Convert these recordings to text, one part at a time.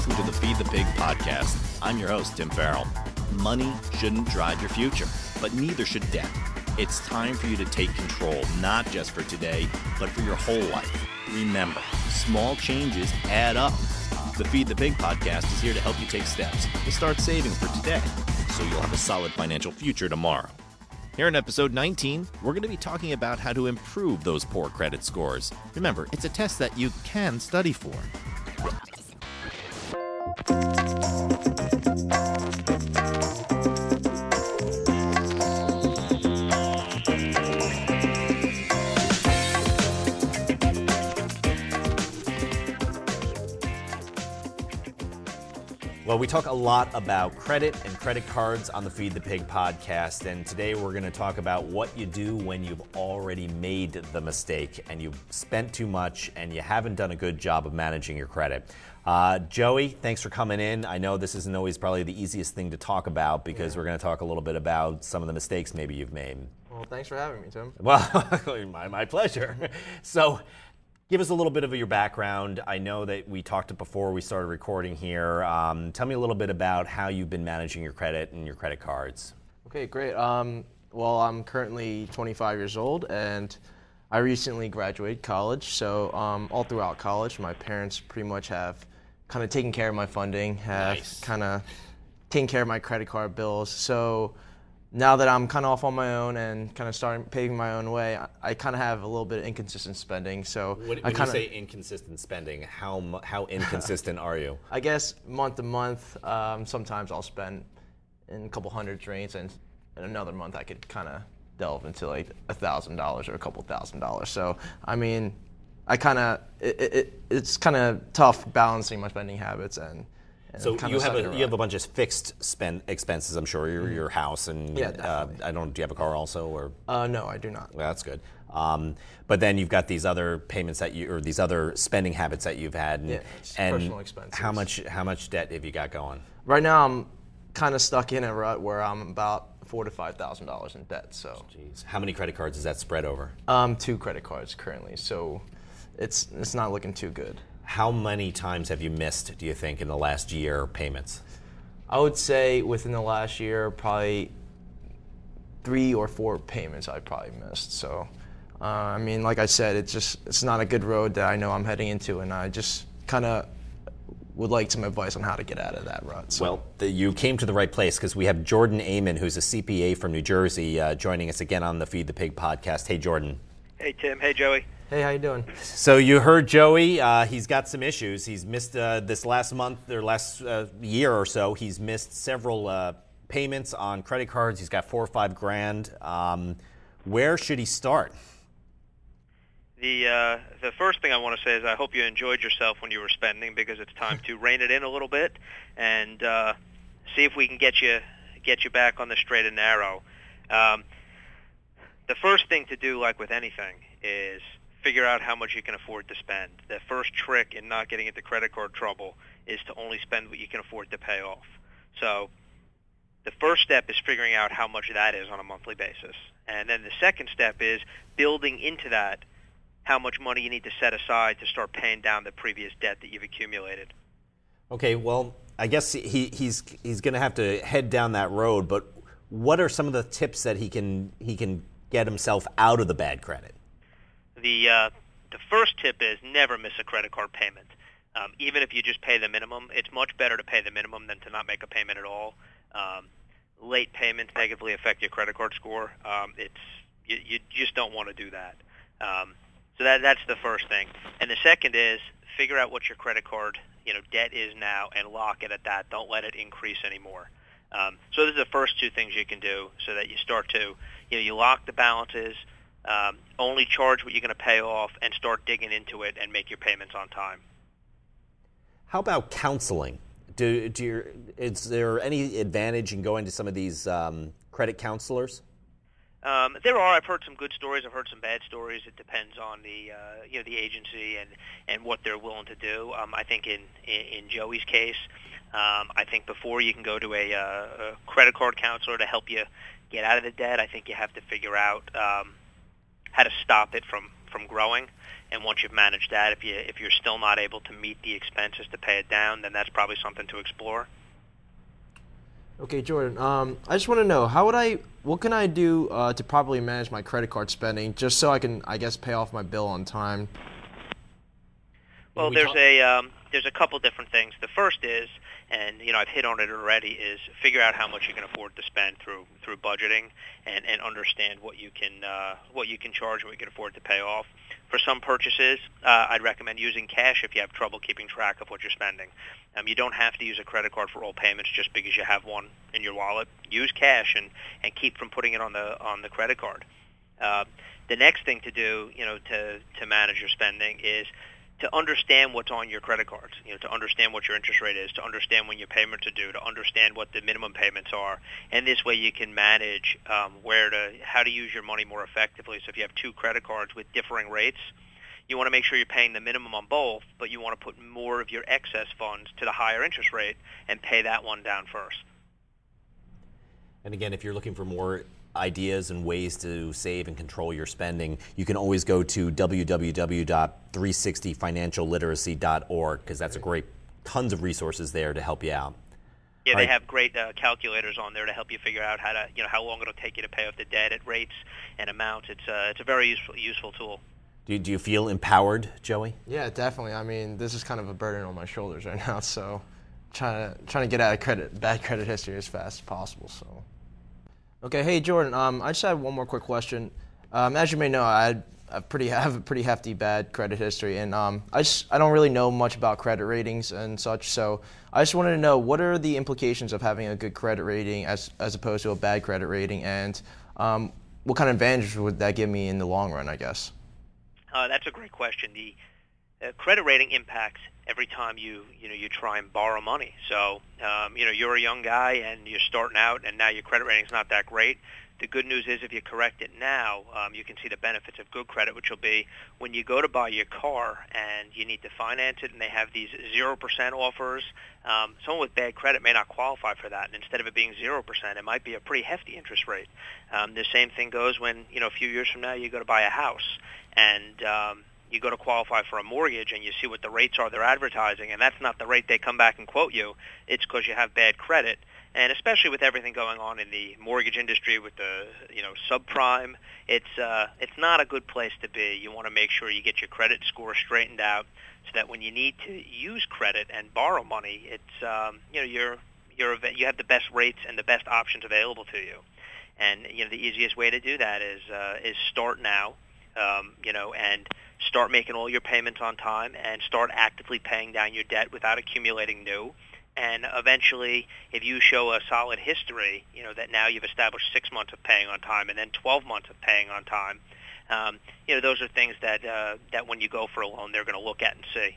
welcome to the Feed the Pig podcast. I'm your host, Tim Farrell. Money shouldn't drive your future, but neither should debt. It's time for you to take control, not just for today, but for your whole life. Remember, small changes add up. The Feed the Pig podcast is here to help you take steps to start saving for today, so you'll have a solid financial future tomorrow. Here in episode 19, we're going to be talking about how to improve those poor credit scores. Remember, it's a test that you can study for. Well, we talk a lot about credit and credit cards on the Feed the Pig podcast, and today we're going to talk about what you do when you've already made the mistake and you've spent too much and you haven't done a good job of managing your credit. Joey, thanks for coming in. I know this isn't always probably the easiest thing to talk about because we're going to talk a little bit about some of the mistakes maybe you've made. Well, thanks for having me, Tim. Well, my pleasure. So, give us a little bit of your background. I know that we talked before we started recording here. Tell me a little bit about how you've been managing your credit and your credit cards. Okay, great. Well, I'm currently 25 years old, and I recently graduated college. So all throughout college, my parents pretty much have kind of taken care of my funding, have kind of taken care of my credit card bills. So now that I'm kind of off on my own and kind of starting paving my own way, I kind of have a little bit of inconsistent spending. So when you say inconsistent spending, how inconsistent are you? I guess month to month, sometimes I'll spend in a couple hundred range, and in another month I could kind of delve into like $1,000 or a couple $1,000. So I mean, it's kind of tough balancing my spending habits and. So you have a bunch of fixed expenses, I'm sure. Your house and do you have a car also or? No, I do not. Well, that's good. But then you've got these other payments these other spending habits that you've had. And personal expenses. How much debt have you got going? Right now, I'm kind of stuck in a rut where I'm about $4,000 to $5,000 in debt. So. Jeez. How many credit cards is that spread over? 2 credit cards currently. So, it's not looking too good. How many times have you missed, do you think, in the last year payments? I would say within the last year, probably 3 or 4 payments I probably missed. So, I mean, like I said, it's not a good road that I know I'm heading into, and I just kind of would like some advice on how to get out of that rut. So. Well, you came to the right place because we have Jordan Amon, who's a CPA from New Jersey, joining us again on the Feed the Pig podcast. Hey, Jordan. Hey, Tim. Hey, Joey. Hey, how you doing? So you heard Joey. He's got some issues. He's missed this last month or last year or so. He's missed several payments on credit cards. He's got $4 or $5 grand. Where should he start? The first thing I want to say is I hope you enjoyed yourself when you were spending, because it's time to rein it in a little bit and see if we can get you back on the straight and narrow. The first thing to do, like with anything, is figure out how much you can afford to spend. The first trick in not getting into credit card trouble is to only spend what you can afford to pay off. So the first step is figuring out how much that is on a monthly basis. And then the second step is building into that how much money you need to set aside to start paying down the previous debt that you've accumulated. Okay, well, I guess he's going to have to head down that road, but what are some of the tips that he can get himself out of the bad credit? The first tip is never miss a credit card payment. Even if you just pay the minimum, it's much better to pay the minimum than to not make a payment at all. Late payments negatively affect your credit card score. You just don't want to do that. So that's the first thing. And the second is figure out what your credit card debt is now and lock it at that. Don't let it increase anymore. So those are the first 2 things you can do so that you start to you lock the balances. Only charge what you're going to pay off and start digging into it and make your payments on time. How about counseling? Is there any advantage in going to some of these credit counselors? There are. I've heard some good stories. I've heard some bad stories. It depends on the agency and what they're willing to do. I think in Joey's case, I think before you can go to a credit card counselor to help you get out of the debt, I think you have to figure out how to stop it from from growing. And once you've managed that, if you're still not able to meet the expenses to pay it down, then that's probably something to explore. Okay, Jordan. I just want to know what can I do to properly manage my credit card spending, just so I can, I guess, pay off my bill on time. Well, there's a couple different things. The first is, and I've hit on it already, is figure out how much you can afford to spend through budgeting, and understand what you can charge and what you can afford to pay off. For some purchases, I'd recommend using cash if you have trouble keeping track of what you're spending. You don't have to use a credit card for all payments just because you have one in your wallet. Use cash and keep from putting it on the credit card. The next thing to do, to manage your spending is to understand what's on your credit cards, to understand what your interest rate is, to understand when your payments are due, to understand what the minimum payments are. And this way you can manage how to use your money more effectively. So if you have two credit cards with differing rates, you want to make sure you're paying the minimum on both, but you want to put more of your excess funds to the higher interest rate and pay that one down first. And again, if you're looking for more ideas and ways to save and control your spending, you can always go to www.360financialliteracy.org, because that's a great, tons of resources there to help you out. Yeah, they have great calculators on there to help you figure out how long it'll take you to pay off the debt at rates and amounts. It's a very useful tool. Do you feel empowered, Joey? Yeah, definitely. I mean, this is kind of a burden on my shoulders right now, so trying to get out of bad credit history as fast as possible. So. Okay, hey Jordan. I just have one more quick question. As you may know, I have a pretty hefty bad credit history, and I don't really know much about credit ratings and such. So I just wanted to know, what are the implications of having a good credit rating as opposed to a bad credit rating, and what kind of advantage would that give me in the long run, I guess? That's a great question. The credit rating impacts every time you try and borrow money. So you're a young guy and you're starting out, and now your credit rating's not that great. The good news is if you correct it now, you can see the benefits of good credit, which will be when you go to buy your car and you need to finance it, and they have these 0% offers. Someone with bad credit may not qualify for that, and instead of it being 0%, it might be a pretty hefty interest rate. The same thing goes when a few years from now you go to buy a house, and you go to qualify for a mortgage, and you see what the rates are they're advertising, and that's not the rate they come back and quote you. It's because you have bad credit. And especially with everything going on in the mortgage industry with the subprime, it's not a good place to be. You want to make sure you get your credit score straightened out so that when you need to use credit and borrow money, it's you have the best rates and the best options available to you. And the easiest way to do that is start now, and start making all your payments on time, and start actively paying down your debt without accumulating new. And eventually, if you show a solid history, that now you've established 6 months of paying on time and then 12 months of paying on time, those are things that when you go for a loan, they're going to look at and see.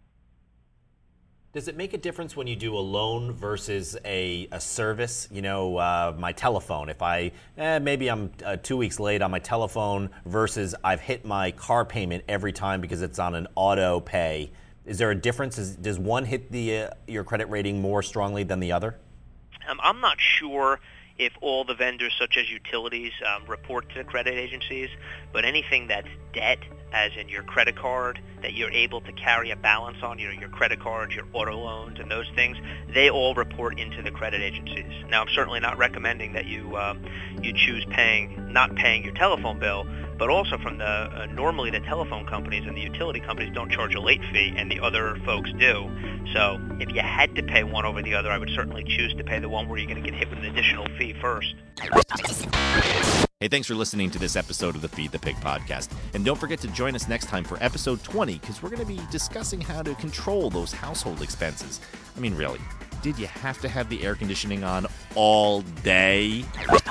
Does it make a difference when you do a loan versus a service? My telephone. If maybe I'm 2 weeks late on my telephone versus I've hit my car payment every time because it's on an auto pay. Is there a difference? Does one hit your credit rating more strongly than the other? I'm not sure if all the vendors, such as utilities, report to the credit agencies, but anything that's debt, as in your credit card, that you're able to carry a balance on, your credit cards, your auto loans, and those things, they all report into the credit agencies. Now, I'm certainly not recommending that you choose not paying your telephone bill, but also from normally the telephone companies and the utility companies don't charge a late fee, and the other folks do. So if you had to pay one over the other, I would certainly choose to pay the one where you're going to get hit with an additional fee first. Hey, thanks for listening to this episode of the Feed the Pig podcast. And don't forget to join us next time for episode 20, because we're going to be discussing how to control those household expenses. I mean, really, did you have to have the air conditioning on all day?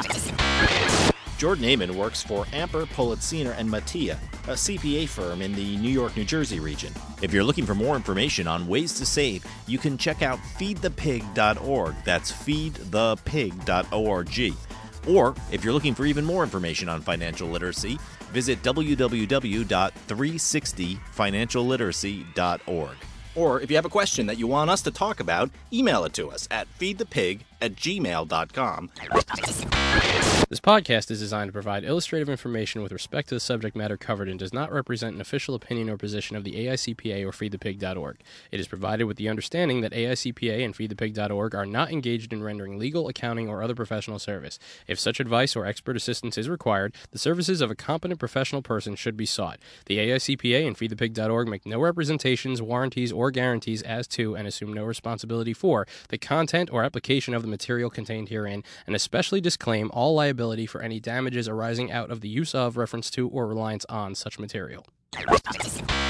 Jordan Amen works for Amper, Politziner, and Mattia, a CPA firm in the New York, New Jersey region. If you're looking for more information on ways to save, you can check out feedthepig.org. That's feedthepig.org. Or, if you're looking for even more information on financial literacy, visit www.360financialliteracy.org. Or if you have a question that you want us to talk about, email it to us at feedthepig@gmail.com. This podcast is designed to provide illustrative information with respect to the subject matter covered and does not represent an official opinion or position of the AICPA or feedthepig.org. It is provided with the understanding that AICPA and feedthepig.org are not engaged in rendering legal, accounting, or other professional service. If such advice or expert assistance is required, the services of a competent professional person should be sought. The AICPA and feedthepig.org make no representations, warranties, or guarantees as to, and assume no responsibility for, the content or application of the material contained herein, and especially disclaim all liability for any damages arising out of the use of, reference to, or reliance on such material.